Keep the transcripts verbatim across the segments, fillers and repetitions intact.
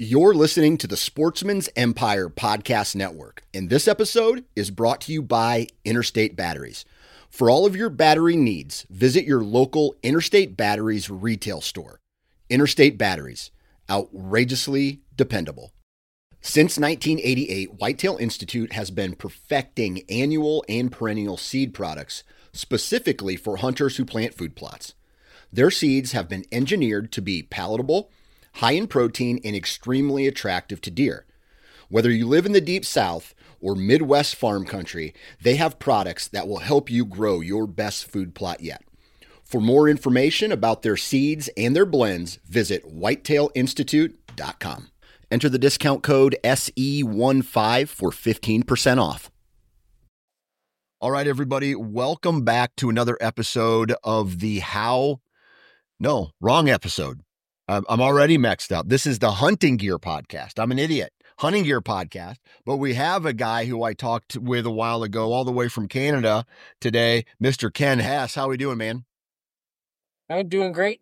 You're listening to the Sportsman's Empire Podcast Network, and this episode is brought to you by Interstate Batteries. For all of your battery needs, visit your local Interstate Batteries retail store. Interstate Batteries, outrageously dependable. Since nineteen eighty-eight, Whitetail Institute has been perfecting annual and perennial seed products specifically for hunters who plant food plots. Their seeds have been engineered to be palatable, high in protein, and extremely attractive to deer. Whether you live in the Deep South or Midwest farm country, they have products that will help you grow your best food plot yet. For more information about their seeds and their blends, visit whitetail institute dot com. Enter the discount code S E fifteen for fifteen percent off. All right, everybody, welcome back to another episode of the How... No, wrong episode. I'm already mixed up. This is the Hunting Gear Podcast. I'm an idiot. Hunting Gear Podcast. But we have a guy who I talked with a while ago, all the way from Canada today, Mister Ken Hess. How we doing, man? I'm doing great.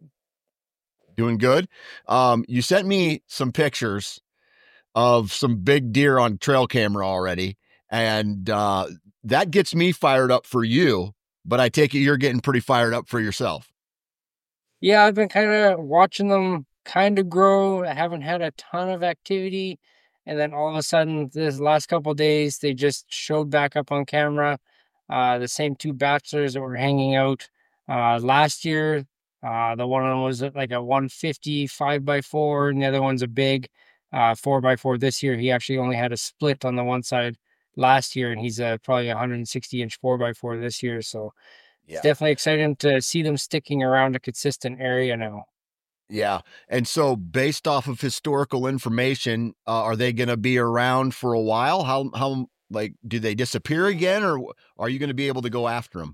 Doing good. Um, you sent me some pictures of some big deer on trail camera already, and uh, that gets me fired up for you, but I take it you're getting pretty fired up for yourself. Yeah, I've been kind of watching them kind of grow. I haven't had a ton of activity. And then all of a sudden, this last couple of days, they just showed back up on camera. Uh, the same two bachelors that were hanging out uh, last year. Uh, the one was like a one fifty five by four, and the other one's a big uh, four by four this year. He actually only had a split on the one side last year, and he's uh, probably a one hundred sixty inch four by four this year. So Yeah. it's definitely exciting to see them sticking around a consistent area now. Yeah. And so based off of historical information, uh, are they going to be around for a while? How, how, like, do they disappear again, or are you going to be able to go after them?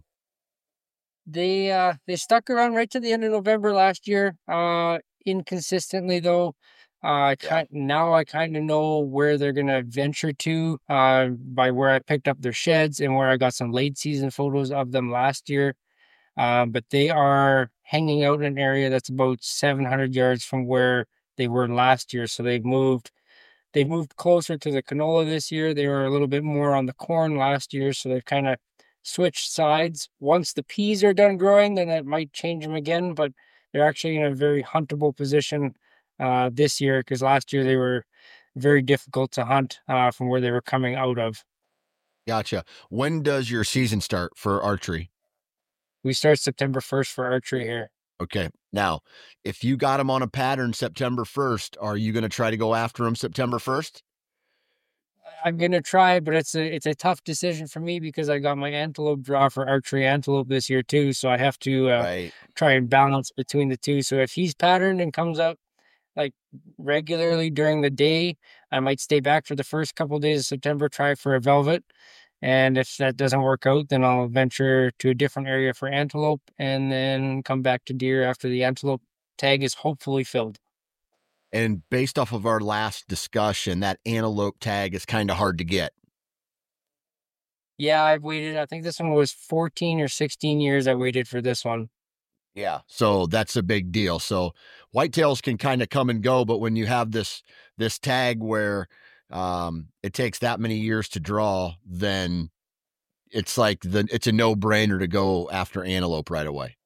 They, uh, they stuck around right to the end of November last year, uh, inconsistently though. Uh, I kind now I kind of know where they're going to venture to, uh, by where I picked up their sheds and where I got some late season photos of them last year. Uh, but they are hanging out in an area that's about seven hundred yards from where they were last year. So they've moved, they've moved closer to the canola this year. They were a little bit more on the corn last year. So they've kind of switched sides. Once the peas are done growing, then that might change them again, but they're actually in a very huntable position uh, this year, because last year they were very difficult to hunt uh, from where they were coming out of. Gotcha. When does your season start for archery? We start September first for archery here. Okay. Now, if you got them on a pattern September first, are you going to try to go after them September first? I'm going to try, but it's a it's a tough decision for me because I got my antelope draw for archery antelope this year too. So I have to uh, Right. try and balance between the two. So if he's patterned and comes out like regularly during the day, I might stay back for the first couple of days of September, try for a velvet. And if that doesn't work out, then I'll venture to a different area for antelope and then come back to deer after the antelope tag is hopefully filled. And based off of our last discussion, that antelope tag is kind of hard to get. Yeah, I've waited. I think this one was fourteen or sixteen years I waited for this one. Yeah. So that's a big deal. So whitetails can kind of come and go, but when you have this, this tag where um, it takes that many years to draw, then it's like the, it's a no brainer to go after antelope right away.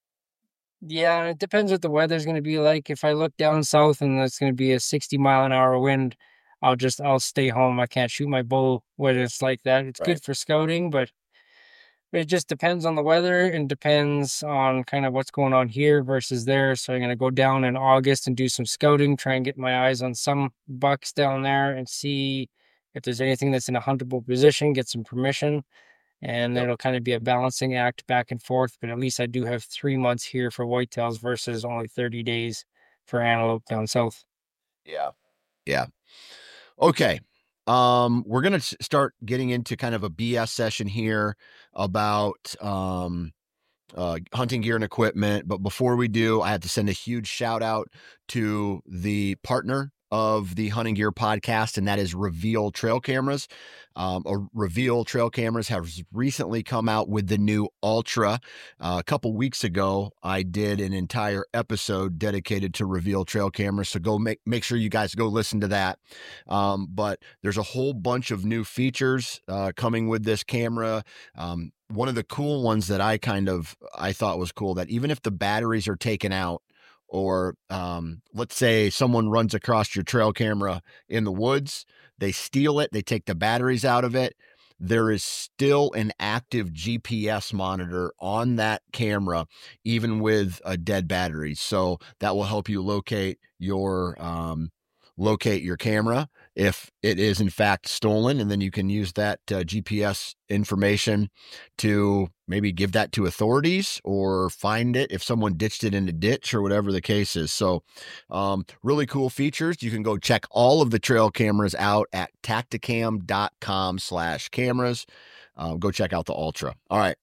Yeah, it depends what the weather's going to be like. If I look down south and it's going to be a sixty mile an hour wind, I'll just, I'll stay home. I can't shoot my bow when it's like that. It's Right. good for scouting, but it just depends on the weather and depends on kind of what's going on here versus there. So I'm going to go down in August and do some scouting, try and get my eyes on some bucks down there and see if there's anything that's in a huntable position, get some permission. And Yep. it'll kind of be a balancing act back and forth. But at least I do have three months here for whitetails versus only thirty days for antelope down south. Yeah. Yeah. Okay. Um, we're going to start getting into kind of a B S session here about, um, uh, hunting gear and equipment. But before we do, I have to send a huge shout out to the partner of the Hunting Gear podcast, and that is Reveal Trail Cameras. Um, or Reveal Trail Cameras has recently come out with the new Ultra. Uh, a couple weeks ago, I did an entire episode dedicated to Reveal Trail Cameras, so go make make sure you guys go listen to that. Um, but there's a whole bunch of new features uh, coming with this camera. Um, one of the cool ones that I kind of I thought was cool, that even if the batteries are taken out, or um, let's say someone runs across your trail camera in the woods, they steal it, they take the batteries out of it, there is still an active G P S monitor on that camera, even with a dead battery. So that will help you locate your um, locate your camera if it is in fact stolen, and then you can use that uh, G P S information to maybe give that to authorities or find it if someone ditched it in a ditch or whatever the case is. So um, really cool features. You can go check all of the trail cameras out at tacticam.com slash cameras. Um, go check out the Ultra. All right.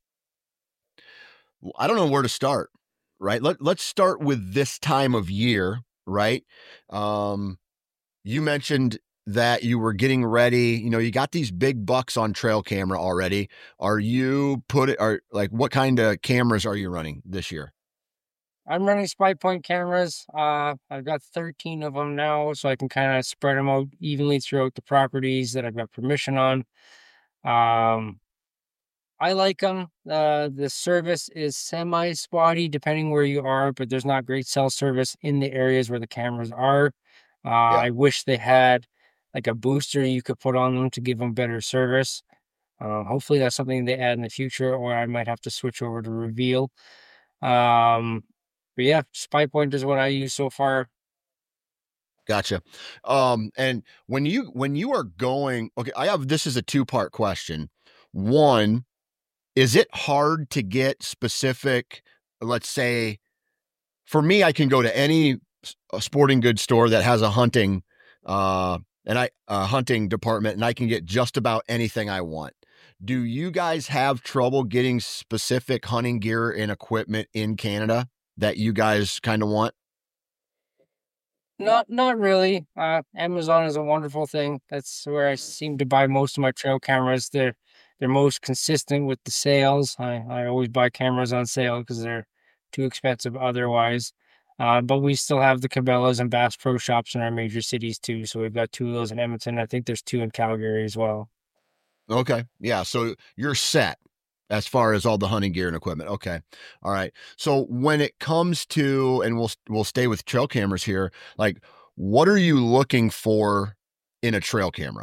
I don't know where to start, right? Let, let's start with this time of year, right? Um, you mentioned that you were getting ready, you know, you got these big bucks on trail camera already. Are you put it, are like, what kind of cameras are you running this year? I'm running SpyPoint cameras. Uh, I've got thirteen of them now, so I can kind of spread them out evenly throughout the properties that I've got permission on. Um, I like them. Uh, the service is semi-spotty depending where you are, but there's not great cell service in the areas where the cameras are. Uh, Yeah. I wish they had like a booster you could put on them to give them better service. Uh, hopefully that's something they add in the future, or I might have to switch over to Reveal. Um, but yeah, SpyPoint is what I use so far. Gotcha. Um, and when you, when you are going, okay, I have, this is a two part question. One, is it hard to get specific, let's say, for me, I can go to any a sporting goods store that has a hunting, uh, and I, a hunting department, and I can get just about anything I want. Do you guys have trouble getting specific hunting gear and equipment in Canada that you guys kind of want? Not not really. Uh, Amazon is a wonderful thing. That's where I seem to buy most of my trail cameras. They're they're most consistent with the sales. I, I always buy cameras on sale because they're too expensive otherwise. Uh, but we still have the Cabela's and Bass Pro Shops in our major cities too. So we've got two of those in Edmonton. I think there's two in Calgary as well. Okay. Yeah. So you're set as far as all the hunting gear and equipment. Okay. All right. So when it comes to, and we'll, we'll stay with trail cameras here, like, what are you looking for in a trail camera?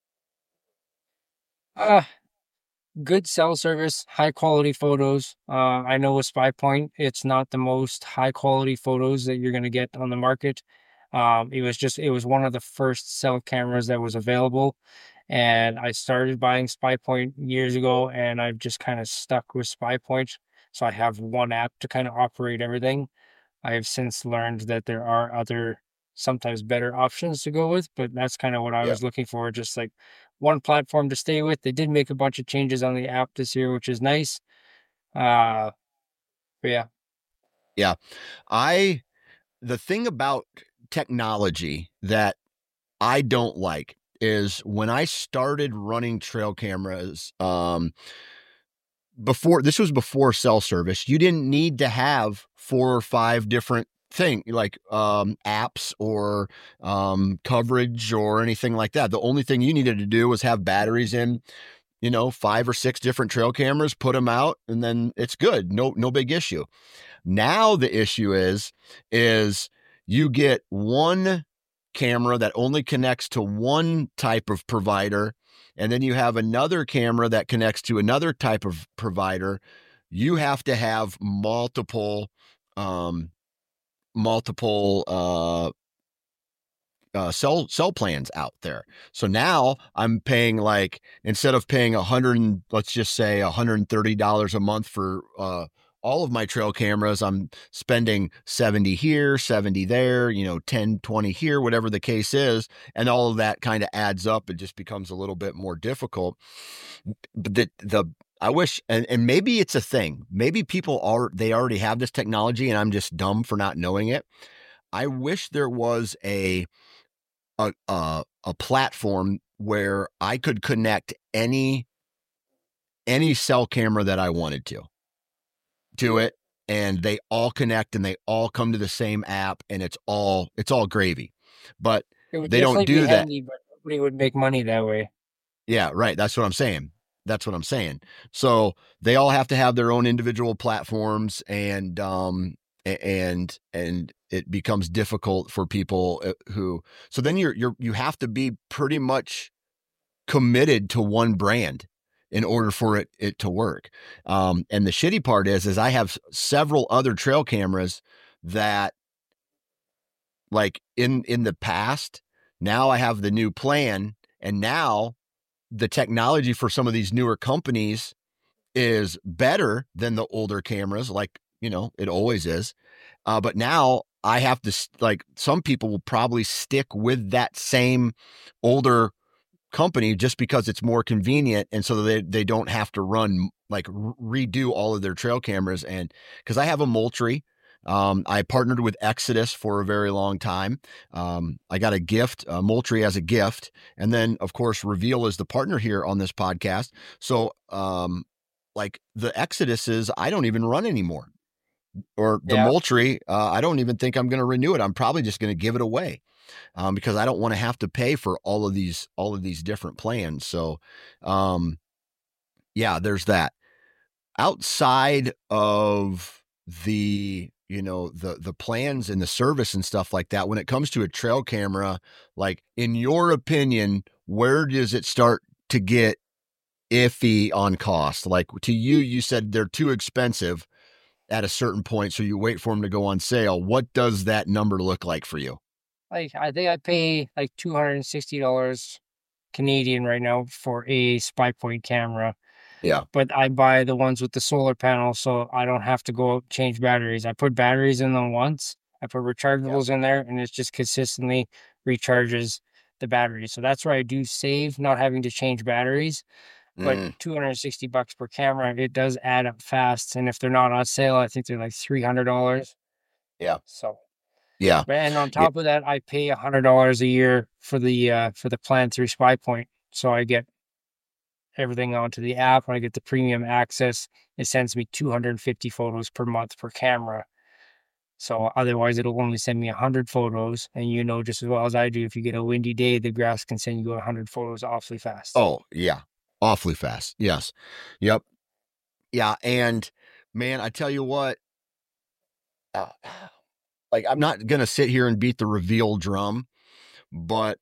Uh, good cell service, high quality photos. Uh, I know with SpyPoint, it's not the most high quality photos that you're going to get on the market. Um, it was just, it was one of the first cell cameras that was available. And I started buying SpyPoint years ago, and I've just kind of stuck with SpyPoint. So I have one app to kind of operate everything. I have since learned that there are other, sometimes better options to go with, but that's kind of what I Yeah. was looking for, just like one platform to stay with. They did make a bunch of changes on the app this year, which is nice. Uh, but yeah. Yeah. I, the thing about technology that I don't like is when I started running trail cameras, um, before this was before cell service, you didn't need to have four or five different thing like um, apps or um, coverage or anything like that. The only thing you needed to do was have batteries in, you know, five or six different trail cameras, put them out, and then it's good. No, no big issue. Now the issue is, is you get one camera that only connects to one type of provider, and then you have another camera that connects to another type of provider. You have to have multiple, um, multiple, uh, uh, cell, cell plans out there. So now I'm paying, like, instead of paying a hundred, let's just say a hundred and thirty dollars a month for, uh, all of my trail cameras, I'm spending seventy here, seventy there, you know, ten, twenty here, whatever the case is. And all of that kind of adds up. It just becomes a little bit more difficult. But the, the, I wish, and, and maybe it's a thing. Maybe people are, they already have this technology and I'm just dumb for not knowing it. I wish there was a, a, a a platform where I could connect any any cell camera that I wanted to to it, and they all connect and they all come to the same app, and it's all it's all gravy. But It would they don't definitely be do that. handy, but nobody would make money that way. Yeah, right. That's what I'm saying. That's what I'm saying. So they all have to have their own individual platforms, and um and and it becomes difficult for people who. So then you're you're you have to be pretty much committed to one brand in order for it it to work. Um, and the shitty part is, is I have several other trail cameras that, like in in the past, now I have the new plan, and now the technology for some of these newer companies is better than the older cameras, like, you know, it always is. Uh, but now I have to, like, some people will probably stick with that same older company just because it's more convenient, and so they they don't have to run, like, redo all of their trail cameras. And because I have a Moultrie, um, I partnered with Exodus for a very long time. Um, I got a gift, a Moultrie as a gift, and then of course Reveal is the partner here on this podcast. So, um, like the Exoduses, I don't even run anymore, or the Yeah. Moultrie, uh, I don't even think I'm going to renew it. I'm probably just going to give it away. Um, because I don't want to have to pay for all of these, all of these different plans. So, um, yeah, there's that. Outside of the, you know, the, the plans and the service and stuff like that, when it comes to a trail camera, like, in your opinion, where does it start to get iffy on cost? Like, to you, you said they're too expensive at a certain point, so you wait for them to go on sale. What does that number look like for you? Like, I think I pay like two hundred sixty dollars Canadian right now for a SpyPoint camera. Yeah. But I buy the ones with the solar panel, so I don't have to go change batteries. I put batteries in them once. I put rechargeables yeah. in there, and it just consistently recharges the battery. So that's where I do save, not having to change batteries. But mm. two hundred sixty bucks per camera, it does add up fast. And if they're not on sale, I think they're like three hundred dollars. Yeah. So. Yeah. But, and on top yeah. of that, I pay one hundred dollars a year for the uh, for the plan through SpyPoint. So I get everything onto the app. When I get the premium access, it sends me two hundred fifty photos per month per camera. So otherwise, it'll only send me one hundred photos. And you know just as well as I do, if you get a windy day, the grass can send you one hundred photos awfully fast. Oh, yeah. Awfully fast. Yes. Yep. Yeah. And man, I tell you what, uh, like, I'm not going to sit here and beat the Reveal drum, but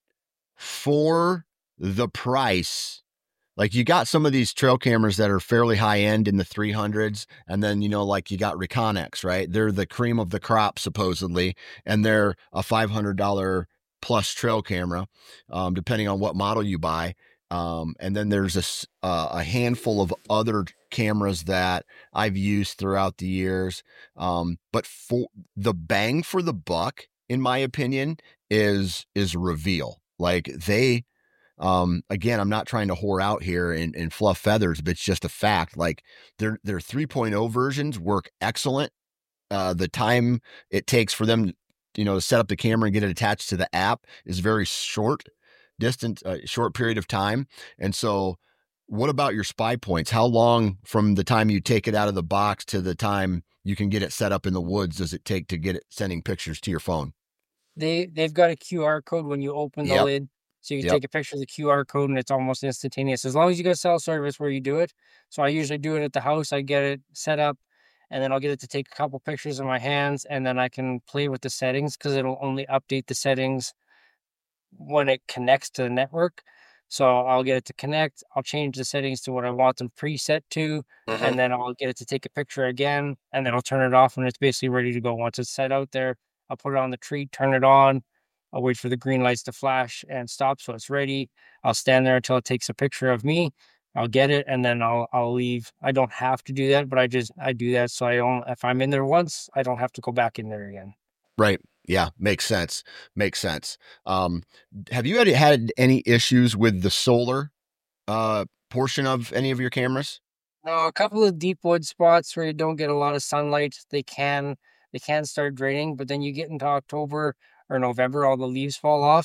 for the price, like, you got some of these trail cameras that are fairly high end in the three hundreds. And then, you know, like, you got Reconex, right? They're the cream of the crop, supposedly. And they're a five hundred dollars plus trail camera, um, depending on what model you buy. Um, and then there's a, uh, a handful of other cameras that I've used throughout the years. Um, but for the bang for the buck, in my opinion, is, is Reveal. Like, they, um, again, I'm not trying to whore out here and, and fluff feathers, but it's just a fact. Like, their, their three point oh versions work excellent. Uh, the time it takes for them, you know, to set up the camera and get it attached to the app is very short. Distant, uh, short period of time. And so what about your SpyPoints? How long from the time you take it out of the box to the time you can get it set up in the woods does it take to get it sending pictures to your phone? They, they've got a Q R code when you open the yep. lid. So you can yep. take a picture of the Q R code and it's almost instantaneous, as long as you get cell service where you do it. So I usually do it at the house. I get it set up, and then I'll get it to take a couple pictures of my hands, and then I can play with the settings, because it'll only update the settings when it connects to the network. So I'll get it to connect. I'll change the settings to what I want them preset to, mm-hmm. and then I'll get it to take a picture again, and then I'll turn it off when it's basically ready to go. Once it's set out there, I'll put it on the tree, turn it on. I'll wait for the green lights to flash and stop so it's ready. I'll stand there until it takes a picture of me. I'll get it, and then I'll I'll leave. I don't have to do that, but I just I do that so I don't. If I'm in there once, I don't have to go back in there again. Right. Yeah, makes sense. Makes sense. Um, have you had, had any issues with the solar uh, portion of any of your cameras? No, a couple of deep wood spots where you don't get a lot of sunlight. They can they can start draining, but then you get into October or November, all the leaves fall off,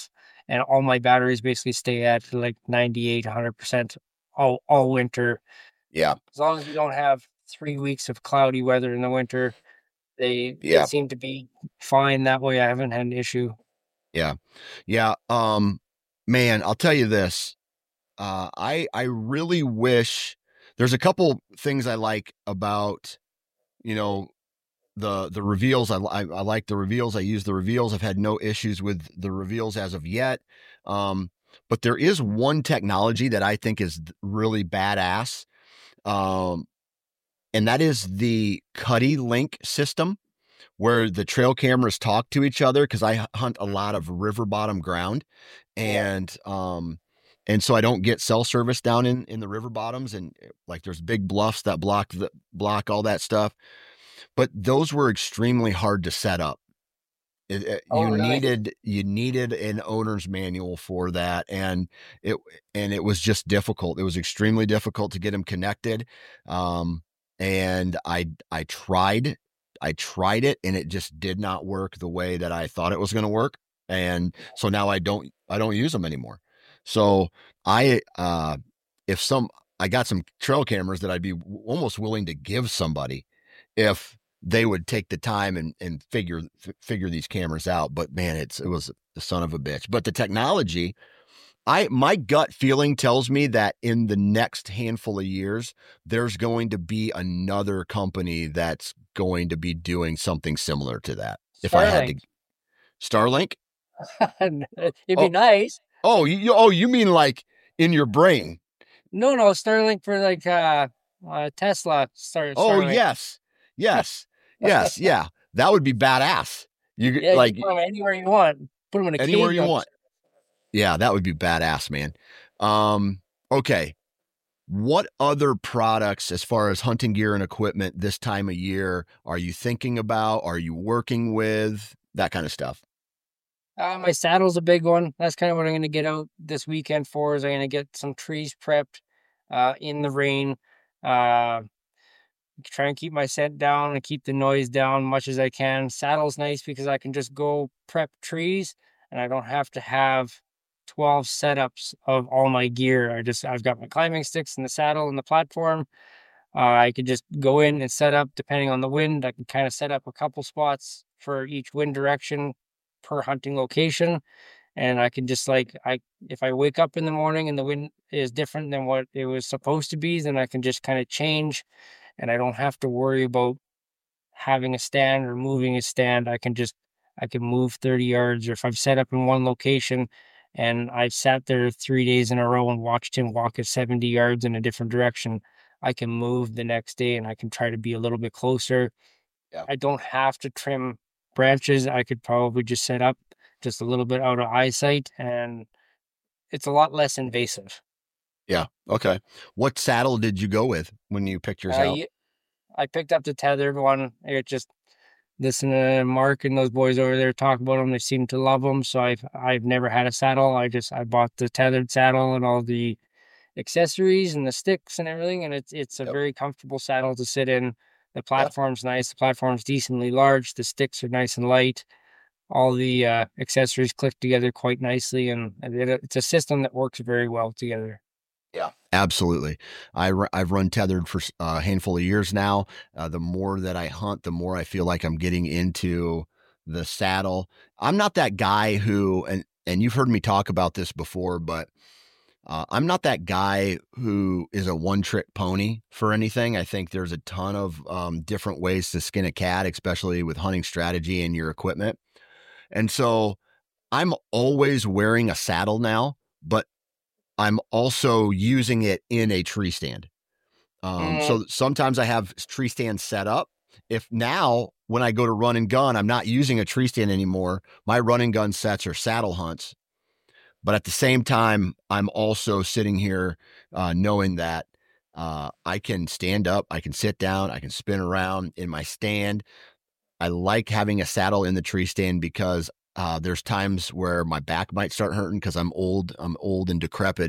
and all my batteries basically stay at like ninety-eight, one hundred percent all all winter. Yeah. As long as we don't have three weeks of cloudy weather in the winter, they they Yeah. seem to be fine that way. I haven't had an issue. Yeah. Yeah. Um, man, I'll tell you this. Uh, I, I really wish there's a couple things I like about, you know, the, the reveals. I, I, I like the reveals. I use the reveals. I've had no issues with the reveals as of yet. Um, but there is one technology that I think is really badass. Um, and that is the Cuddy Link system, where the trail cameras talk to each other. Cause I hunt a lot of river bottom ground, and, um, and so I don't get cell service down in, in the river bottoms, and like there's big bluffs that block the block all that stuff. But those were extremely hard to set up. It, it, Oh, you really? needed, you needed an owner's manual for that. And it, and it was just difficult. It was extremely difficult to get them connected. Um, and I, I tried, I tried it, and it just did not work the way that I thought it was going to work. And so now I don't, I don't use them anymore. So I, uh, if some, I got some trail cameras that I'd be w- almost willing to give somebody if they would take the time and, and figure, f- figure these cameras out. But man, it's, it was the son of a bitch. But the technology, I, my gut feeling tells me that in the next handful of years, there's going to be another company that's going to be doing something similar to that. If I had to, Starlink. Starlink. It'd be Oh, nice. oh, you, oh, you mean like in your brain? No, no, Starlink for like uh, uh Tesla. Star, Oh, Starlink. yes, yes, yes, yeah. That would be badass. You Yeah, you like can put them anywhere you want. Put them in a anywhere cage you on- want. Yeah, that would be badass, man. Um, okay. What other products, as far as hunting gear and equipment this time of year, are you thinking about? Are you working with? That kind of stuff. Uh, my saddle's a big one. That's kind of what I'm going to get out this weekend for. Is I'm going to get some trees prepped uh, in the rain. Uh, try and keep my scent down and keep the noise down much as I can. Saddle's nice because I can just go prep trees and I don't have to have twelve setups of all my gear. I just I've got my climbing sticks and the saddle and the platform. Uh, I could just go in and set up depending on the wind. I can kind of set up a couple spots for each wind direction per hunting location. And I can just like, I, if I wake up in the morning and the wind is different than what it was supposed to be, then I can just kind of change, and I don't have to worry about having a stand or moving a stand. I can just, I can move thirty yards, or if I've set up in one location and I've sat there three days in a row and watched him walk at seventy yards in a different direction, I can move the next day and I can try to be a little bit closer. Yeah. I don't have to trim branches. I could probably just set up just a little bit out of eyesight, and it's a lot less invasive. Yeah. Okay. What saddle did you go with when you picked yours Uh, out? ye- I picked up the tethered one. It just listen to Mark and those boys over there talk about them. They seem to love them. So I've I've never had a saddle. I just I bought the tethered saddle and all the accessories and the sticks and everything, and it's it's a Yep. very comfortable saddle to sit in. The platform's nice. The platform's decently large. The sticks are nice and light. All the uh, accessories click together quite nicely, and it, it's a system that works very well together. Yeah, absolutely. I, ru- I've run tethered for a handful of years now. Uh, the more that I hunt, the more I feel like I'm getting into the saddle. I'm not that guy who, and, and you've heard me talk about this before, but uh, I'm not that guy who is a one trick pony for anything. I think there's a ton of um, different ways to skin a cat, especially with hunting strategy and your equipment. And so I'm always wearing a saddle now, but I'm also using it in a tree stand. Um, Mm. So sometimes I have tree stands set up. If now, when I go to run and gun, I'm not using a tree stand anymore. My run and gun sets are saddle hunts. But at the same time, I'm also sitting here uh, knowing that uh, I can stand up, I can sit down, I can spin around in my stand. I like having a saddle in the tree stand because uh, there's times where my back might start hurting because I'm old, I'm old and decrepit,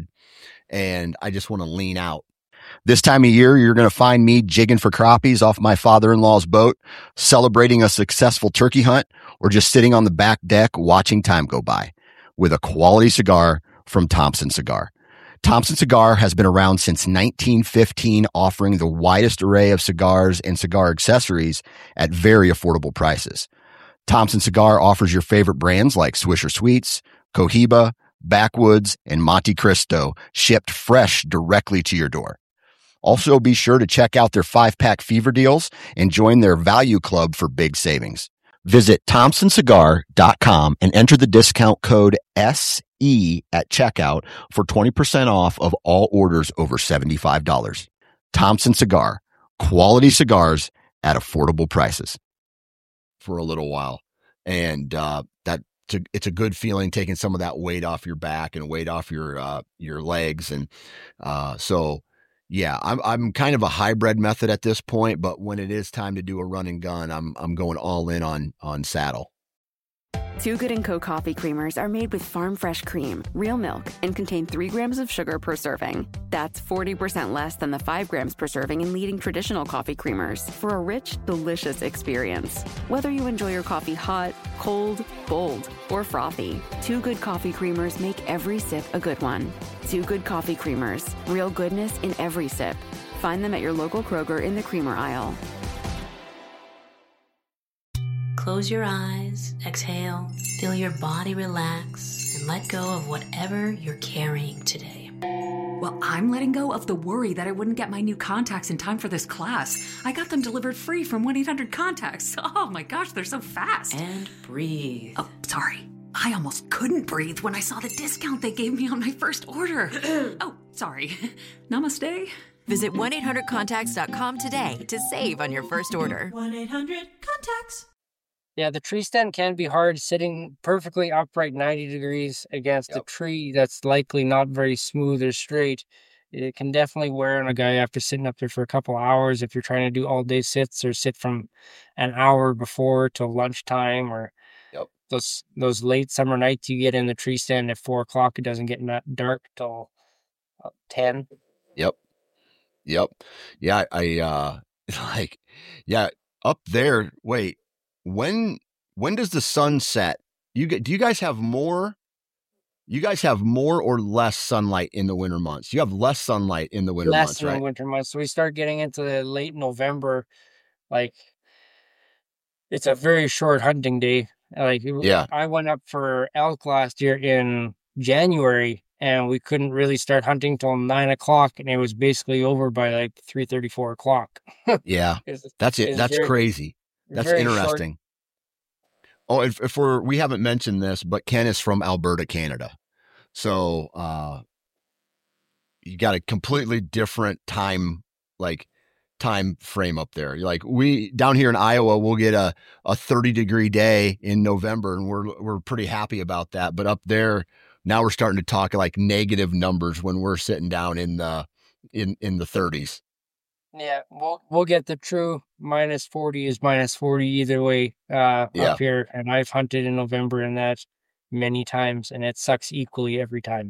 and I just want to lean out. This time of year, you're going to find me jigging for crappies off my father-in-law's boat, celebrating a successful turkey hunt, or just sitting on the back deck watching time go by. with a quality cigar from Thompson Cigar. Thompson Cigar has been around since nineteen fifteen, offering the widest array of cigars and cigar accessories at very affordable prices. Thompson Cigar offers your favorite brands like Swisher Sweets, Cohiba, Backwoods, and Monte Cristo, shipped fresh directly to your door. Also, be sure to check out their five-pack fever deals and join their value club for big savings. Visit thompson cigar dot com and enter the discount code S E at checkout for twenty percent off of all orders over seventy-five dollars. Thompson Cigar, quality cigars at affordable prices. For a little while. And uh, that it's a good feeling, taking some of that weight off your back and weight off your uh, your legs. And uh, so, yeah, I'm I'm kind of a hybrid method at this point, but when it is time to do a run and gun, I'm I'm going all in on on saddle. Two Good and Co. coffee creamers are made with farm fresh cream, real milk, and contain three grams of sugar per serving. That's forty percent less than the five grams per serving in leading traditional coffee creamers for a rich, delicious experience. Whether you enjoy your coffee hot, cold, bold, or frothy, Two Good coffee creamers make every sip a good one. Two Good coffee creamers, real goodness in every sip. Find them at your local Kroger in the creamer aisle. Close your eyes, exhale, feel your body relax, and let go of whatever you're carrying today. Well, I'm letting go of the worry that I wouldn't get my new contacts in time for this class. I got them delivered free from one eight hundred contacts. Oh my gosh, they're so fast. And breathe. Oh, sorry. I almost couldn't breathe when I saw the discount they gave me on my first order. Oh, sorry. Namaste. Visit one eight hundred contacts dot com today to save on your first order. one eight hundred contacts. Yeah, the tree stand can be hard sitting perfectly upright ninety degrees against Yep. a tree that's likely not very smooth or straight. It can definitely wear on a guy after sitting up there for a couple hours if you're trying to do all day sits or sit from an hour before till lunchtime, or Yep. those those late summer nights you get in the tree stand at four o'clock. It doesn't get that dark till uh, ten. Yep. Yep. Yeah, I uh like yeah, up there, wait. When when does the sun set? You get, do you guys have more? You guys have more or less sunlight in the winter months? You have less sunlight in the winter Less months, in right? the winter months. So we start getting into the late November, like it's a very short hunting day. Like Yeah. I went up for elk last year in January, and we couldn't really start hunting till nine o'clock, and it was basically over by like three thirty, four o'clock. Yeah. It's, That's it. it's That's very- crazy. That's very short. interesting. Oh, if, if we're, we haven't mentioned this, but Ken is from Alberta, Canada. So, uh, you got a completely different time, like time frame up there. Like we down here in Iowa, we'll get a, a thirty degree day in November, and we're, we're pretty happy about that. But up there now we're starting to talk like negative numbers when we're sitting down in the, in, in the thirties. Yeah, we'll we'll get the true minus forty is minus forty either way uh, Yeah. up here, and I've hunted in November in that many times, and it sucks equally every time.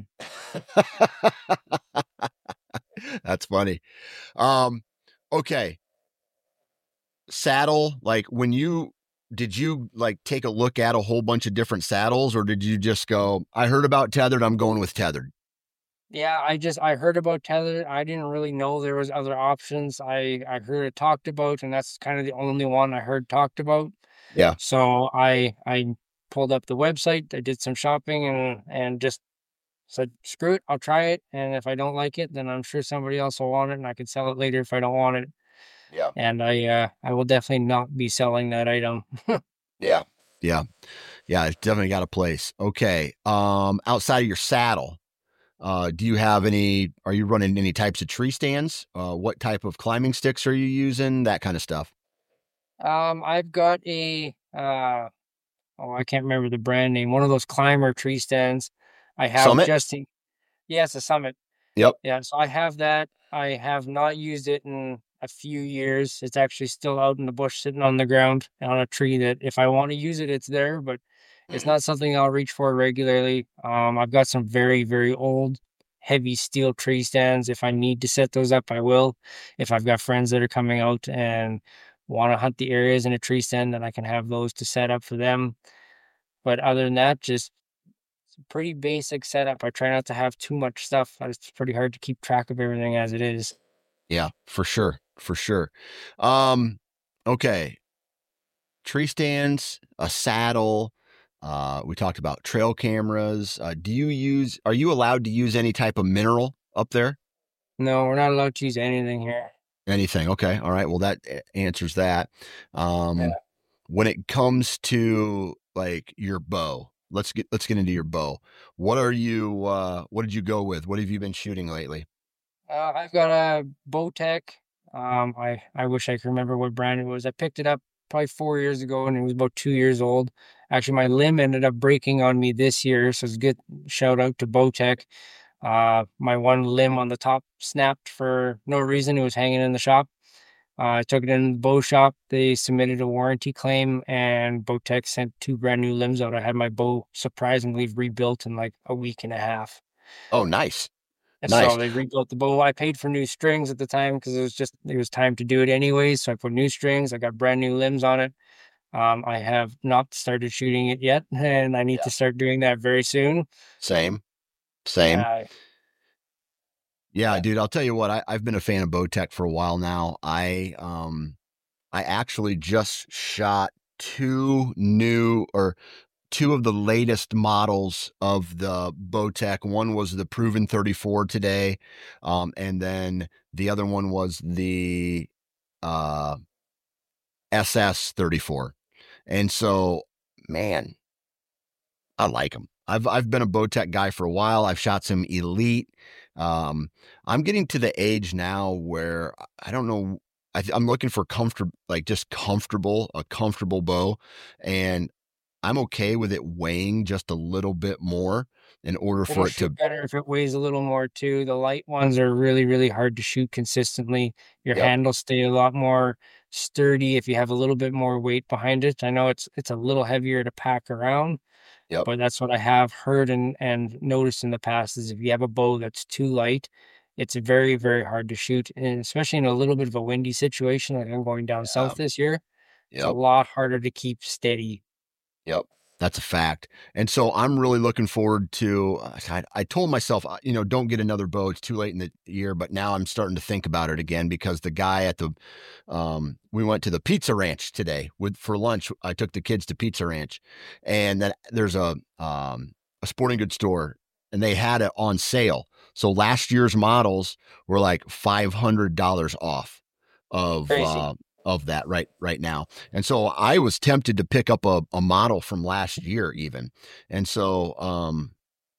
That's funny. Um, okay. Saddle, like when you, did you like take a look at a whole bunch of different saddles, or did you just go, I heard about tethered, I'm going with tethered? Yeah, I just I heard about tethered. I didn't really know there was other options. I I heard it talked about, and that's kind of the only one I heard talked about. Yeah. So I I pulled up the website, I did some shopping, and and just said, screw it, I'll try it. And if I don't like it, then I'm sure somebody else will want it, and I can sell it later if I don't want it. Yeah. And I uh I will definitely not be selling that item. Yeah. Yeah. Yeah. It's definitely got a place. Okay. Um, outside of your saddle, uh, do you have any, are you running any types of tree stands? Uh, what type of climbing sticks are you using? That kind of stuff. Um, I've got a uh oh, I can't remember the brand name. One of those climber tree stands. I have Summit? just in, yeah, it's a Summit. Yep. Yeah, so I have that. I have not used it in a few years. It's actually still out in the bush, sitting on the ground on a tree that if I want to use it, it's there, but it's not something I'll reach for regularly. Um, I've got some very, very old, heavy steel tree stands. If I need to set those up, I will. If I've got friends that are coming out and want to hunt the areas in a tree stand, then I can have those to set up for them. But other than that, just It's a pretty basic setup. I try not to have too much stuff. It's pretty hard to keep track of everything as it is. Yeah, for sure. For sure. Um, okay. Tree stands, a saddle. Uh, we talked about trail cameras. Uh, do you use, are you allowed to use any type of mineral up there? No, we're not allowed to use anything here. Anything. Okay. All right. Well, that answers that. Um, Yeah. When it comes to like your bow, let's get, let's get into your bow. What are you, uh, what did you go with? What have you been shooting lately? Uh, I've got a Bowtech. Um, I, I wish I could remember what brand it was. I picked it up probably four years ago and it was about two years old. Actually, my limb ended up breaking on me this year. So it's a good shout out to Bowtech. Uh, my one limb on the top snapped for no reason. It was hanging in the shop. Uh, I took it in the bow shop. They submitted a warranty claim and Bowtech sent two brand new limbs out. I had my bow surprisingly rebuilt in like a week and a half. Oh, nice. And Nice. so they rebuilt the bow. I paid for new strings at the time because it was just, it was time to do it anyways. So I put new strings. I got brand new limbs on it. Um, I have not started shooting it yet, and I need Yeah. to start doing that very soon. Same, same. Uh, Yeah, Yeah. dude, I'll tell you what, I, I've been a fan of Bowtech for a while now. I um I actually just shot two new or two of the latest models of the Bowtech. One was the Proven thirty-four today, um, and then the other one was the uh S S thirty-four. And so, man, I like them. I've I've been a Bowtech guy for a while. I've shot some Elite. Um, I'm getting to the age now where I don't know. I, I'm looking for comfortable, like just comfortable, a comfortable bow, and I'm okay with it weighing just a little bit more in order it'll for it shoot to. better if it weighs a little more too. The light ones are really, really hard to shoot consistently. Your Yep. handles stay a lot more sturdy if you have a little bit more weight behind it. I know it's it's a little heavier to pack around, Yep. but that's what I have heard and and noticed in the past is if you have a bow that's too light, it's very, very hard to shoot, and especially in a little bit of a windy situation like I'm going down Yeah. south this year, it's a Yep. lot harder to keep steady. Yep. That's a fact. And so I'm really looking forward to, I, I told myself, uh, you know, don't get another bow. It's too late in the year, but now I'm starting to think about it again because the guy at the, um, we went to the Pizza Ranch today with, for lunch. I took the kids to Pizza Ranch, and then there's a, um, a sporting goods store and they had it on sale. So last year's models were like five hundred dollars off of, Crazy. uh, of that right right now. And so I was tempted to pick up a, a model from last year even. And so um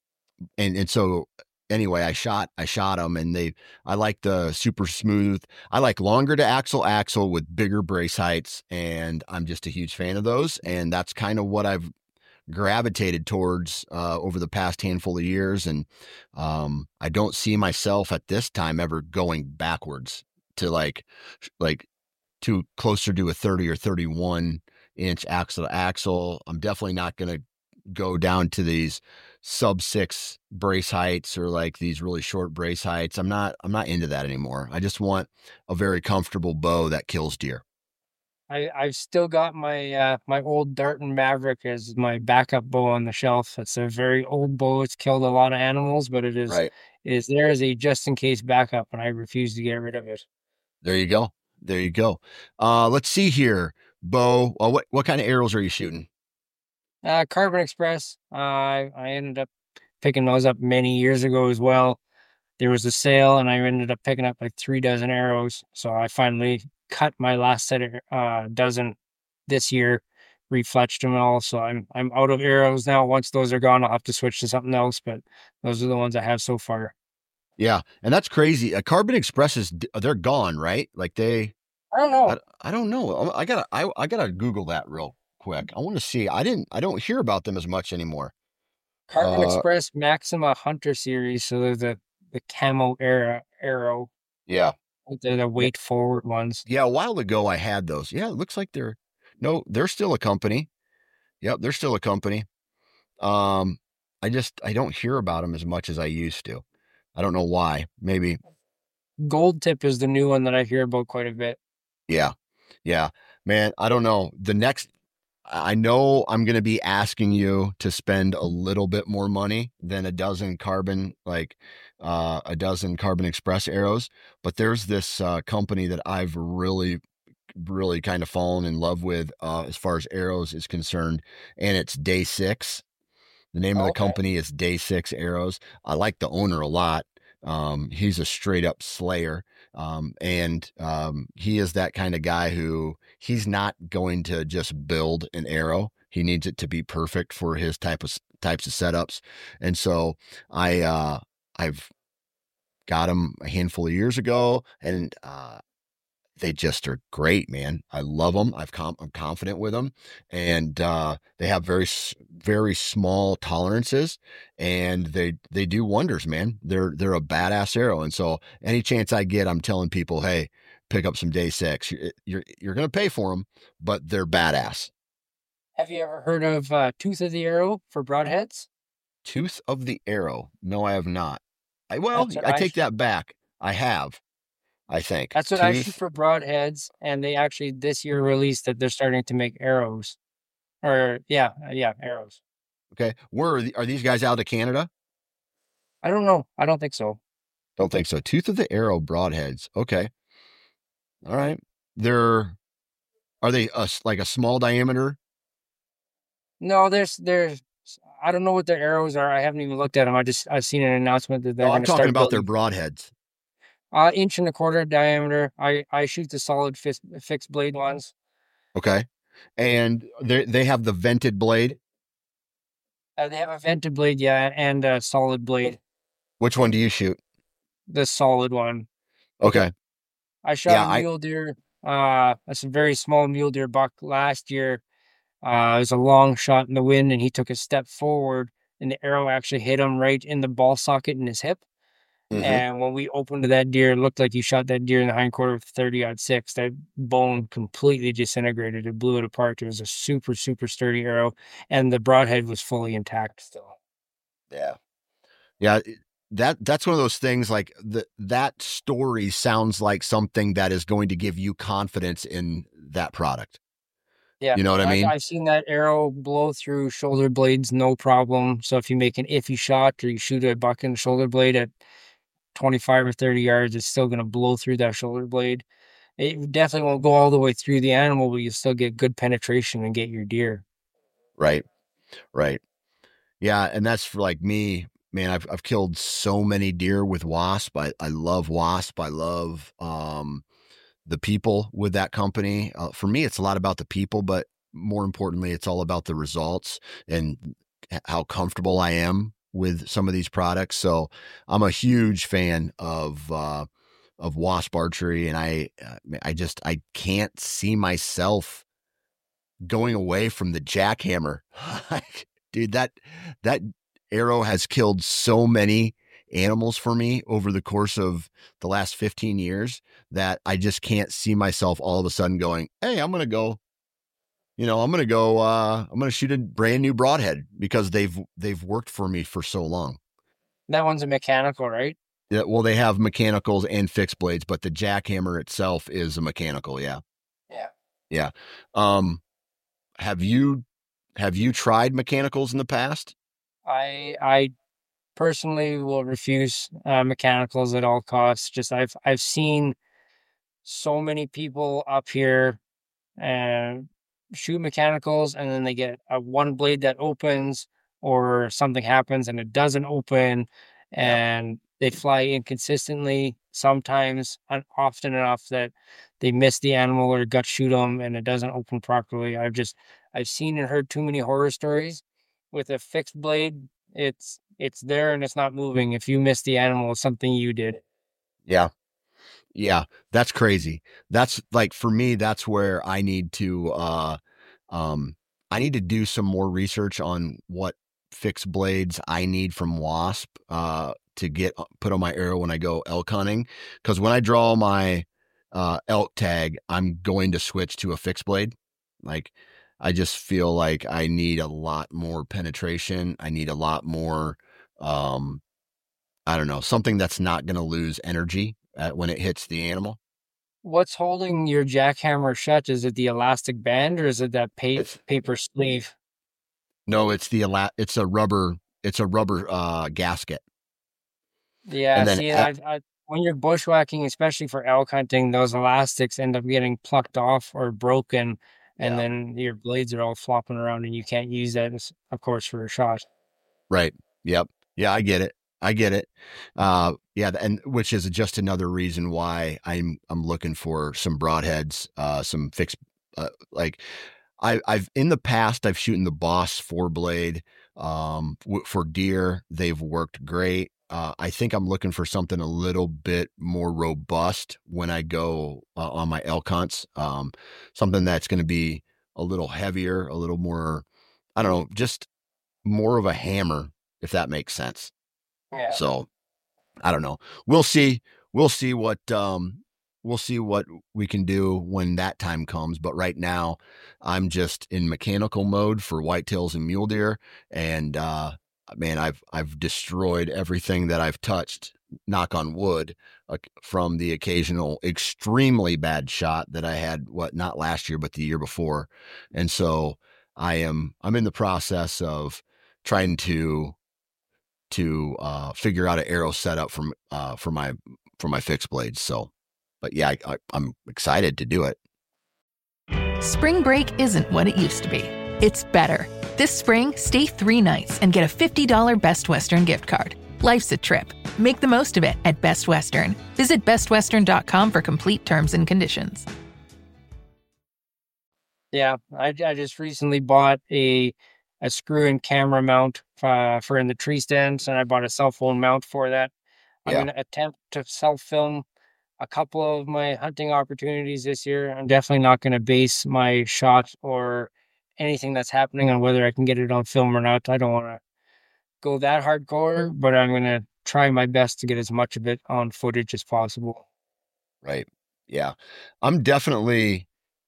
and and so anyway, I shot I shot them and they I like the super smooth. I like longer to axle axle with bigger brace heights, and I'm just a huge fan of those, and that's kind of what I've gravitated towards uh over the past handful of years. And um I don't see myself at this time ever going backwards to like like to closer to a thirty or thirty-one inch axle to axle. I'm definitely not going to go down to these sub six brace heights or like these really short brace heights. I'm not, I'm not into that anymore. I just want a very comfortable bow that kills deer. I, I've still got my uh, my old Darton Maverick as my backup bow on the shelf. It's a very old bow. It's killed a lot of animals, but it is Right. it is there as a just in case backup, and I refuse to get rid of it. There you go. There you go. Uh, let's see here. Bow. Uh, what, what kind of arrows are you shooting? Uh, Carbon Express. Uh, I I ended up picking those up many years ago as well. There was a sale, and I ended up picking up like three dozen arrows. So I finally cut my last set of uh, dozen this year, refletched them all. So I'm I'm out of arrows now. Once those are gone, I'll have to switch to something else. But those are the ones I have so far. Yeah. And that's crazy. Uh, Carbon Expresses, they're gone, right? Like they, I don't know. I, I don't know. I gotta, I, I gotta Google that real quick. I want to see. I didn't, I don't hear about them as much anymore. Carbon Uh, Express Maxima Hunter series. So they're the the camo era arrow. Yeah. They're the weight forward ones. Yeah. A while ago I had those. Yeah. It looks like they're, no, they're still a company. Yep. They're still a company. Um, I just, I don't hear about them as much as I used to. I don't know why. Maybe. Gold Tip is the new one that I hear about quite a bit. Yeah. Yeah, man. I don't know. The next, I know I'm going to be asking you to spend a little bit more money than a dozen carbon, like uh, a dozen Carbon Express arrows, but there's this uh, company that I've really, really kind of fallen in love with uh, as far as arrows is concerned, and it's Day Six. The name of the Okay. company is Day Six Arrows. I like the owner a lot. Um, he's a straight up slayer. Um, and um, he is that kind of guy who he's not going to just build an arrow. He needs it to be perfect for his type of types of setups. And so I, uh, I've got him a handful of years ago, and uh, they just are great, man. I love them. I've com- I'm confident with them, and uh, they have very, very small tolerances, and they they do wonders, man. They're they're a badass arrow, and so any chance I get, I'm telling people, hey, pick up some Day Six. You're you're, you're gonna pay for them, but they're badass. Have you ever heard of uh, Tooth of the Arrow for broadheads? Tooth of the Arrow? No, I have not. I well, That's what I I take sh- that back. I have. I think That's what I Tooth- shoot for broadheads, and they actually this year released that they're starting to make arrows, or yeah, uh, yeah, arrows. Okay, where are, the, are these guys out of Canada? I don't know. I don't think so. Don't think so. Tooth of the Arrow broadheads. Okay. All right. They're, are they a, s- like a small diameter? No, there's there's I don't know what their arrows are. I haven't even looked at them. I just I've seen an announcement that they're No, going I'm to talking start about their building, broadheads. uh inch and a quarter diameter. I I shoot the solid fis- fixed blade ones. Okay. And they they have the vented blade. Uh, they have a vented blade, yeah, and a solid blade. Which one do you shoot? The solid one. Okay. I shot Yeah, a I- mule deer. Uh, that's a very small mule deer buck last year. Uh, it was a long shot in the wind, and he took a step forward, and the arrow actually hit him right in the ball socket in his hip. Mhm. And when we opened that deer, it looked like you shot that deer in the hindquarter with thirty aught six. That bone completely disintegrated. It blew it apart. It was a super, super sturdy arrow, and the broadhead was fully intact still. Yeah. Yeah. it- That that's one of those things like the, that story sounds like something that is going to give you confidence in that product. Yeah. You know what I mean? I've seen that arrow blow through shoulder blades, no problem. So if you make an iffy shot or you shoot a buck in the shoulder blade at twenty-five or thirty yards, it's still going to blow through that shoulder blade. It definitely won't go all the way through the animal, but you still get good penetration and get your deer. Right. Right. Yeah. And that's for like me, man, I've, I've killed so many deer with wasp. I, I love wasp. I love, um, the people with that company. Uh, for me, it's a lot about the people, but more importantly, it's all about the results and h- how comfortable I am with some of these products. So I'm a huge fan of, uh, of wasp archery. And I, uh, I just, I can't see myself going away from the jackhammer. Like, dude, that, that arrow has killed so many animals for me over the course of the last fifteen years that I just can't see myself all of a sudden going, hey, I'm going to go, you know, I'm going to go, uh, I'm going to shoot a brand new broadhead because they've, they've worked for me for so long. That one's a mechanical, right? Yeah, well, they have mechanicals and fixed blades, but the jackhammer itself is a mechanical. Yeah. Yeah. Yeah. Um, have you, have you tried mechanicals in the past? I I personally will refuse uh, mechanicals at all costs. Just I've I've seen so many people up here and shoot mechanicals, and then they get a one blade that opens, or something happens and it doesn't open, and they fly inconsistently. Sometimes, and often enough that they miss the animal or gut shoot them, and it doesn't open properly. I've just I've seen and heard too many horror stories with a fixed blade. It's it's there and it's not moving. If you miss the animal, it's something you did. Yeah. Yeah. That's crazy. That's like, for me, that's where I need to, uh, um, I need to do some more research on what fixed blades I need from Wasp, uh, to get put on my arrow when I go elk hunting. Cause when I draw my, uh, elk tag, I'm going to switch to a fixed blade. Like, I just feel like I need a lot more penetration. I need a lot more, um, I don't know, something that's not going to lose energy at, when it hits the animal. what's holding your jackhammer shut? Is it the elastic band or is it that pa- paper sleeve? No, it's the ela- it's a rubber it's a rubber uh, gasket. Yeah, And then see, at- I, I, when you're bushwhacking, especially for elk hunting, those elastics end up getting plucked off or broken, and Yeah. then your blades are all flopping around, and you can't use that, as- of course, for a shot. Right. Yep. Yeah, I get it. I get it. Uh, yeah, and which is just another reason why I'm I'm looking for some broadheads, uh, some fixed, uh, like I I've in the past I've shooten the Boss four blade um, w- for deer. They've worked great. Uh, I think I'm looking for something a little bit more robust when I go uh, on my elk hunts. Um, something that's going to be a little heavier, a little more, I don't know, just more of a hammer, if that makes sense. Yeah. So I don't know. We'll see. We'll see what um we'll see what we can do when that time comes. But right now, I'm just in mechanical mode for whitetails and mule deer. And uh, man, I've I've destroyed everything that I've touched. Knock on wood, uh, from the occasional extremely bad shot that I had. What not last year, but the year before. And so I am I'm in the process of trying to to uh, figure out an arrow setup from uh, for my for my fixed blades. So, but yeah, I, I, I'm excited to do it. Spring break isn't what it used to be. It's better. This spring, stay three nights and get a fifty dollars Best Western gift card. Life's a trip. Make the most of it at Best Western. Visit best western dot com for complete terms and conditions. Yeah, I, I just recently bought a a screw-in camera mount uh, for in the tree stands, and I bought a cell phone mount for that. I'm Yeah. going to attempt to self-film a couple of my hunting opportunities this year. I'm definitely not going to base my shot or anything that's happening on whether I can get it on film or not. I don't want to go that hardcore, but I'm going to try my best to get as much of it on footage as possible. Right. Yeah. I'm definitely,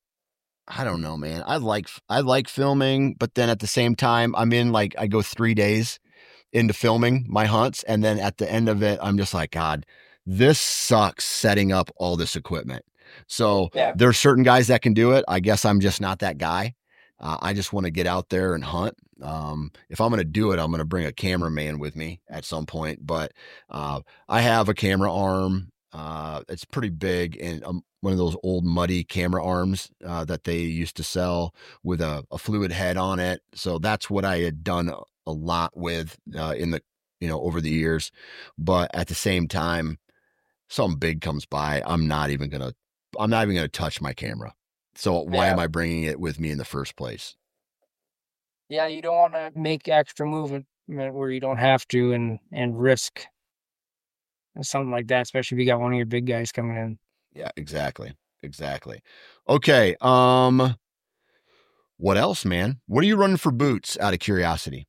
I don't know, man. I like, I like filming, but then at the same time, I'm in like, I go three days into filming my hunts. And then at the end of it, I'm just like, God, this sucks setting up all this equipment. So Yeah. there's certain guys that can do it. I guess I'm just not that guy. Uh, I just want to get out there and hunt. Um, if I'm going to do it, I'm going to bring a cameraman with me at some point, but, uh, I have a camera arm. Uh, it's pretty big and um, one of those old muddy camera arms, uh, that they used to sell with a, a fluid head on it. So that's what I had done a lot with, uh, in the, you know, over the years. But at the same time, something big comes by, I'm not even going to, I'm not even going to touch my camera. So why Yeah. am I bringing it with me in the first place? Yeah, you don't want to make extra movement where you don't have to and, and risk something like that, especially if you got one of your big guys coming in. Yeah, exactly. Exactly. Okay. Um, what else, man? What are you running for boots out of curiosity?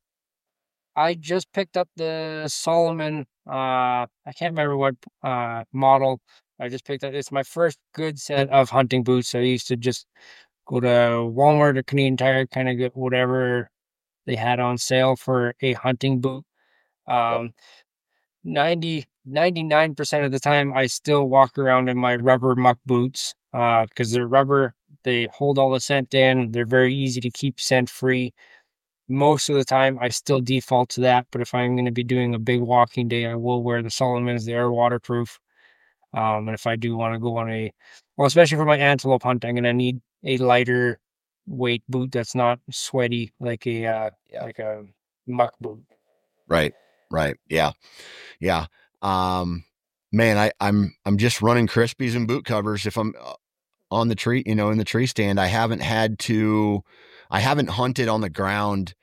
I just picked up the Solomon. Uh, I can't remember what uh model. I just picked up. It's my first good set of hunting boots. I used to just go to Walmart or Canadian Tire, kind of get whatever they had on sale for a hunting boot. Um, ninety, ninety-nine percent of the time, I still walk around in my rubber muck boots uh, because they're rubber. They hold all the scent in. They're very easy to keep scent free. Most of the time, I still default to that. But if I'm going to be doing a big walking day, I will wear the Solomons. They are waterproof. Um, and if I do want to go on a, well, especially for my antelope hunt, I'm going to need a lighter weight boot that's not sweaty like a uh, Yeah. like a muck boot. Right. Right. Yeah. Yeah. Um, man, I, I'm, I'm just running Crispies and boot covers. If I'm uh, on the tree, you know, in the tree stand, I haven't had to, I haven't hunted on the ground.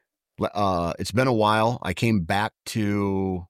Uh, it's been a while. I came back to,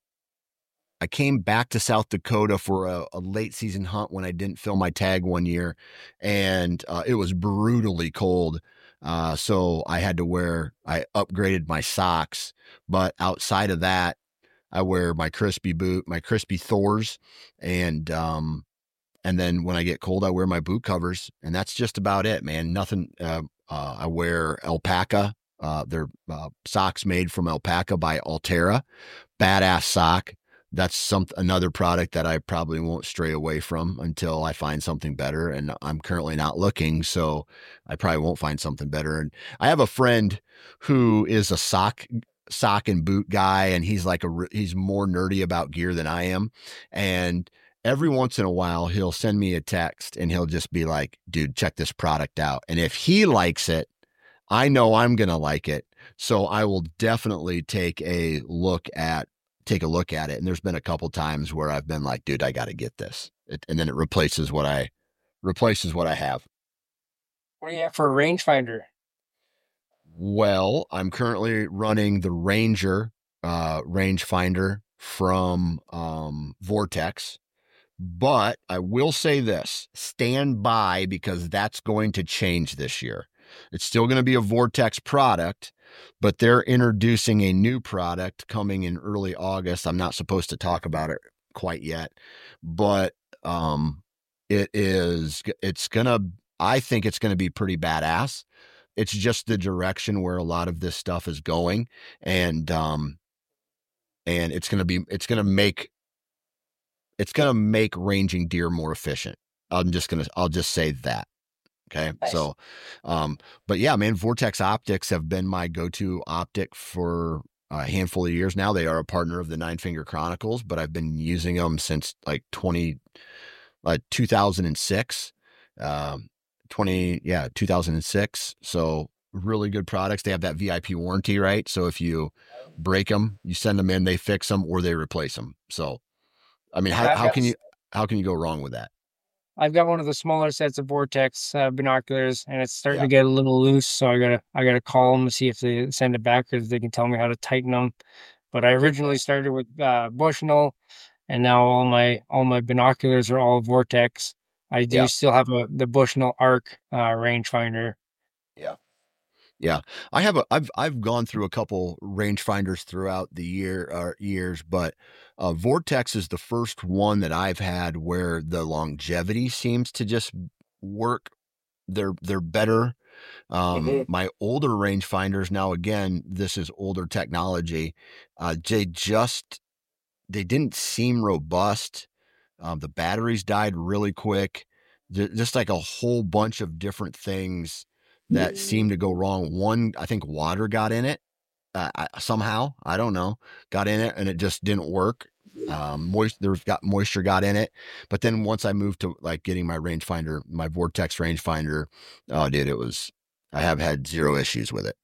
I came back to South Dakota for a, a late season hunt when I didn't fill my tag one year, and uh, it was brutally cold. Uh, so I had to wear, I upgraded my socks, but outside of that, I wear my Crispy boot, my Crispy Thors, and, um, and then when I get cold, I wear my boot covers, and that's just about it, man. Nothing, uh, uh, I wear alpaca, uh, they're, uh, socks made from alpaca by Altera, badass sock. that's some another product that I probably won't stray away from until I find something better. And I'm currently not looking, so I probably won't find something better. And I have a friend who is a sock sock and boot guy, and he's like a he's more nerdy about gear than I am. And every once in a while, he'll send me a text and he'll just be like, dude, check this product out. And if he likes it, I know I'm going to like it. So I will definitely take a look at, take a look at it. And there's been a couple times where I've been like, dude, I got to get this. It, and then it replaces what I, replaces what I have. What do you have for a rangefinder? Well, I'm currently running the Ranger, uh, rangefinder from, um, Vortex. But I will say this, stand by, because that's going to change this year. It's still going to be a Vortex product, but they're introducing a new product coming in early August. I'm not supposed to talk about it quite yet, but um, it is, it's going to, I think it's going to be pretty badass. It's just the direction where a lot of this stuff is going. And, um, and it's going to be, it's going to make, It's going to make ranging deer more efficient. I'm just going to, I'll just say that. Okay. Nice. So, um, but yeah, man, Vortex Optics have been my go-to optic for a handful of years now. They are a partner of the Nine Finger Chronicles, but I've been using them since like twenty, like two thousand six, um, twenty, yeah, two thousand six. So really good products. They have that V I P warranty, right? So if you break them, you send them in, they fix them or they replace them. So, I mean, how, how can you, how can you go wrong with that? I've got one of the smaller sets of Vortex uh, binoculars, and it's starting Yeah. to get a little loose. So I gotta, I gotta call them to see if they send it back, or if they can tell me how to tighten them. But I originally started with uh, Bushnell, and now all my, all my binoculars are all Vortex. I do Yeah. still have a, the Bushnell Arc uh, rangefinder. Yeah. Yeah. I have a, I've, I've gone through a couple rangefinders throughout the year uh, years, but uh, Vortex is the first one that I've had where the longevity seems to just work. They're, they're better. Um, Mhm. My older rangefinders, now again, this is older technology. Uh, they just, they didn't seem robust. Um, the batteries died really quick. J- just like a whole bunch of different things that seemed to go wrong. One, I think water got in it uh, I, somehow. I don't know, got in it and it just didn't work. Um, moist, there's got moisture got in it. But then once I moved to like getting my rangefinder, my Vortex rangefinder, oh dude, it was, I have had zero issues with it.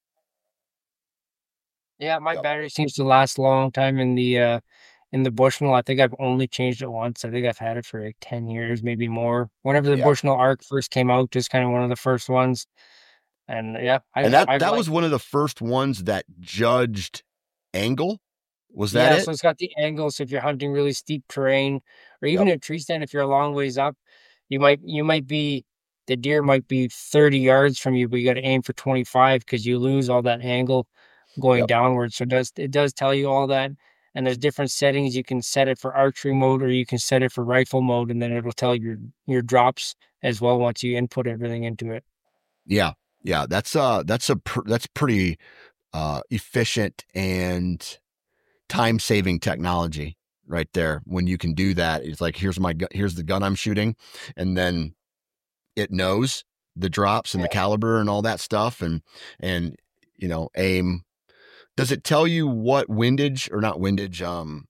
Yeah, my Yep. battery seems to last a long time in the uh, in the Bushnell. I think I've only changed it once. I think I've had it for like ten years, maybe more. Whenever the Yeah. Bushnell Arc first came out, just kind of one of the first ones. And yeah, I, And that, I've that liked- was one of the first ones that judged angle. Was yeah, that it? so it's got the angle. So if you're hunting really steep terrain, or even a tree stand, if you're a long ways up, you might you might be the deer might be thirty yards from you, but you got to aim for twenty-five because you lose all that angle going Yep. downwards. So it does it does tell you all that. And there's different settings. You can set it for archery mode, or you can set it for rifle mode, and then it'll tell your your drops as well once you input everything into it. Yeah. Yeah. That's uh that's a, pr- that's pretty uh efficient and time saving technology right there. When you can do that, it's like, here's my, gu- here's the gun I'm shooting. And then it knows the drops and the caliber and all that stuff. And, and, you know, aim. Does it tell you what windage or not windage, um,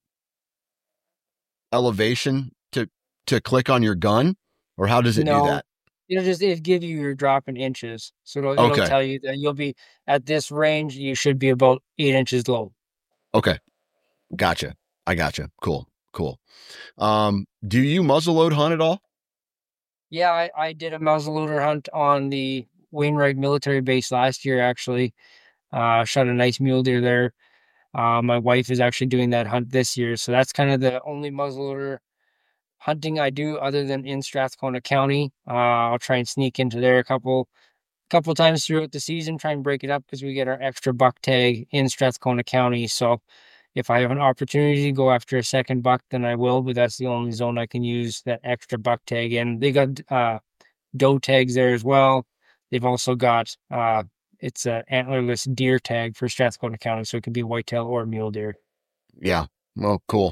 elevation to, to click on your gun, or how does it No. do that? It'll just it'll give you your drop in inches. So it'll, it'll Okay. tell you that you'll be at this range, you should be about eight inches low. Okay. Gotcha. I gotcha. Cool. Cool. Um, do you muzzleload hunt at all? Yeah, I, I did a muzzleloader hunt on the Wainwright military base last year, actually. Uh, shot a nice mule deer there. Uh, my wife is actually doing that hunt this year. So that's kind of the only muzzleloader hunting I do other than in Strathcona County. Uh, I'll try and sneak into there a couple couple times throughout the season, try and break it up because we get our extra buck tag in Strathcona County. So if I have an opportunity to go after a second buck, then I will, but that's the only zone I can use that extra buck tag in. They got uh, doe tags there as well. They've also got, uh, it's an antlerless deer tag for Strathcona County, so it can be whitetail or mule deer. Yeah. Well, cool.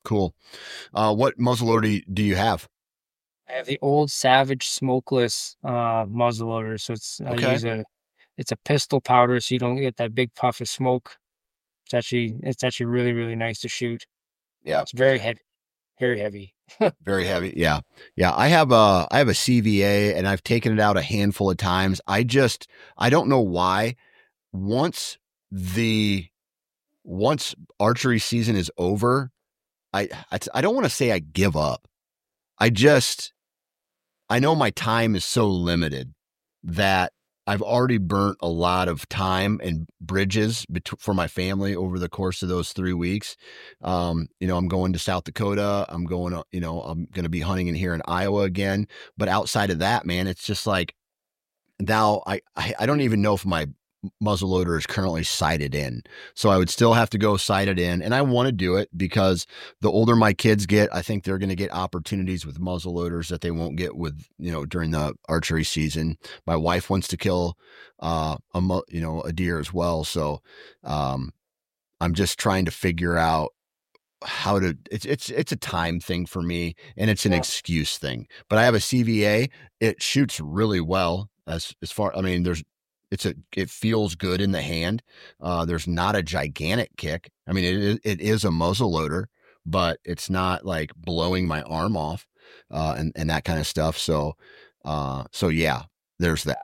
Cool. Uh, what muzzleloader do you, do you have? I have the old Savage smokeless uh, muzzleloader. So it's I Okay. use a it's a pistol powder, so you don't get that big puff of smoke. It's actually it's actually really really nice to shoot. Yeah. It's very heavy, very heavy. Very heavy. Yeah. Yeah. I have a, I have a C V A and I've taken it out a handful of times. I just, I don't know why. Once the, once archery season is over, I, I, I don't want to say I give up. I just, I know my time is so limited that I've already burnt a lot of time and bridges bet- for my family over the course of those three weeks. Um, you know, I'm going to South Dakota. I'm going, uh, you know, I'm going to be hunting in here in Iowa again. But outside of that, man, it's just like now I, I, I don't even know if my muzzleloader is currently sighted in. So I would still have to go sight it in. And I want to do it because the older my kids get, I think they're going to get opportunities with muzzleloaders that they won't get with, you know, during the archery season. My wife wants to kill, uh, a, mu- you know, a deer as well. So, um, I'm just trying to figure out how to, it's, it's, it's a time thing for me and it's an Yeah. excuse thing, but I have a C V A. It shoots really well as, as far, I mean, there's, it's a, it feels good in the hand. Uh, there's not a gigantic kick. I mean, it is, it is a muzzle loader, but it's not like blowing my arm off, uh, and, and that kind of stuff. So, uh, so yeah, there's that.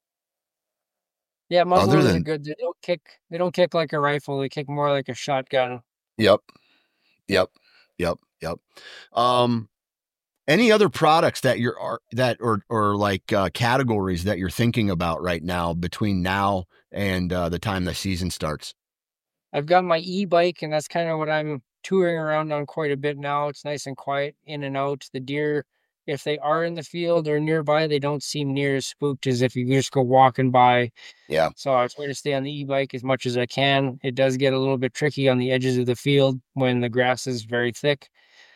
Yeah, Other muzzleloaders than- are good. They don't kick. They don't kick like a rifle. They kick more like a shotgun. Yep. Yep. Yep. Yep. Um, any other products that you're are that or or like uh, categories that you're thinking about right now between now and uh, the time the season starts? I've got my e-bike, and that's kind of what I'm touring around on quite a bit now. It's nice and quiet, in and out. The deer, if they are in the field or nearby, they don't seem near as spooked as if you just go walking by. Yeah. So I try to stay on the e-bike as much as I can. It does get a little bit tricky on the edges of the field when the grass is very thick.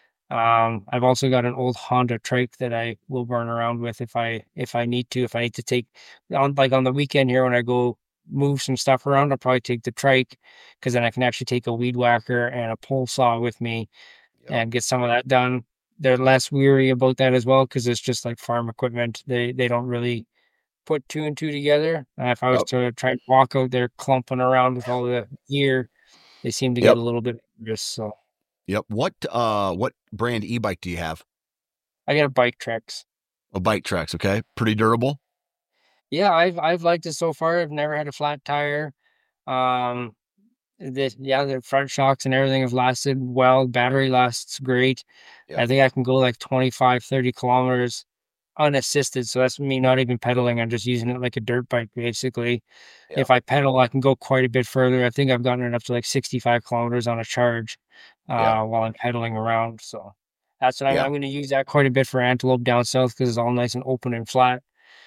Um, I've also got an old Honda trike that I will burn around with if I if I need to. If I need to take on like on the weekend here when I go move some stuff around, I'll probably take the trike because then I can actually take a weed whacker and a pole saw with me Yep. and get some of that done. They're less weary about that as well because it's just like farm equipment. They they don't really put two and two together. Uh, if I was Yep. to try and walk out there clumping around with all the gear, they seem to Yep. get a little bit nervous. So Yep. What uh what brand e-bike do you have? I got a Bike Trex. A Bike Trex, okay? Pretty durable. Yeah, I've I've liked it so far. I've never had a flat tire. Um, the yeah, the front shocks and everything have lasted well. Battery lasts great. Yeah. I think I can go like twenty-five, thirty kilometers unassisted. So that's me not even pedaling. I'm just using it like a dirt bike, basically. Yeah. If I pedal, I can go quite a bit further. I think I've gotten it up to like sixty-five kilometers on a charge uh, Yeah. while I'm pedaling around. So that's what I'm, Yeah. I'm going to use that quite a bit for antelope down south because it's all nice and open and flat.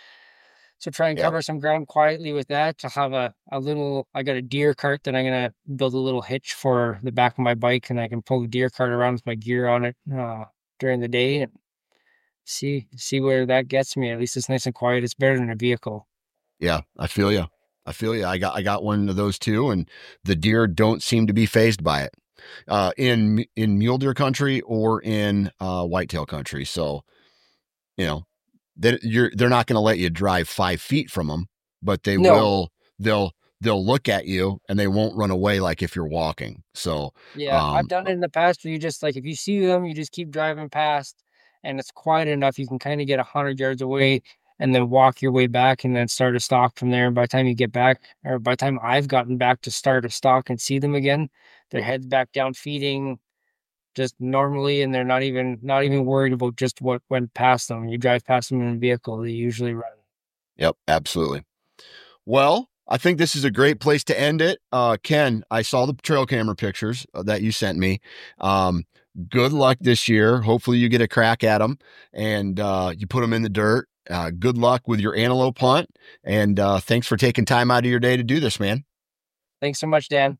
So try and Yeah. cover some ground quietly with that. To have a, a little, I got a deer cart that I'm going to build a little hitch for the back of my bike, and I can pull the deer cart around with my gear on it uh, during the day and see see where that gets me. At least it's nice and quiet. It's better than a vehicle. Yeah, I feel you. I feel you. I got I got one of those too, and the deer don't seem to be phased by it. Uh, in in mule deer country or in uh, whitetail country. So, you know, they you're they're not going to let you drive five feet from them, but they No. will. They'll they'll look at you and they won't run away like if you're walking. So Yeah, um, I've done it in the past where you just like if you see them, you just keep driving past, and it's quiet enough you can kind of get a hundred yards away and then walk your way back and then start a stalk from there. And by the time you get back, or by the time I've gotten back to start a stalk and see them again, their heads back down feeding just normally, and they're not even not even worried about just what went past them. You drive past them in a vehicle, they usually run. Yep, absolutely. Well, I think this is a great place to end it. Uh, Ken, I saw the trail camera pictures that you sent me. Um, good luck this year. Hopefully you get a crack at them and uh, you put them in the dirt. Uh, good luck with your antelope hunt. And uh, thanks for taking time out of your day to do this, man. Thanks so much, Dan.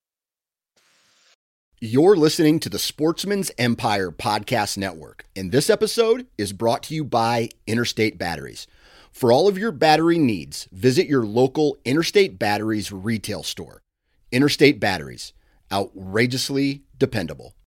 You're listening to the Sportsman's Empire Podcast Network, and this episode is brought to you by Interstate Batteries. For all of your battery needs, visit your local Interstate Batteries retail store. Interstate Batteries, outrageously dependable.